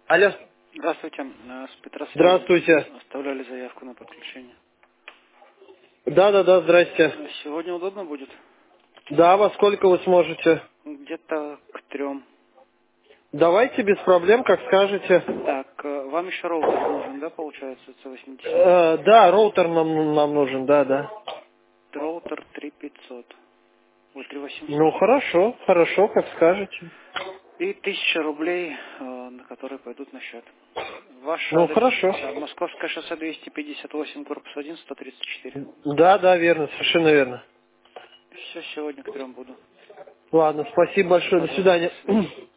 Алло. Здравствуйте, с Петросвязи. Здравствуйте. Оставляли заявку на подключение. Да, здрасте. Сегодня удобно будет? Да, во сколько вы сможете? Где-то к 3. Давайте без проблем, как скажете. Так, вам еще роутер нужен, да, получается, C80? Да, роутер нам нужен, да. Роутер 3500. Ой, 3800. Ну, хорошо, как скажете. И 1000 рублей, на которые пойдут на счет. Ваш Ну, адрес, хорошо. Московское шоссе 258, корпус 1, 134. Да, верно, совершенно верно. Все, сегодня к 3 буду. Ладно, спасибо большое, до Пожалуйста, до свидания. свидания.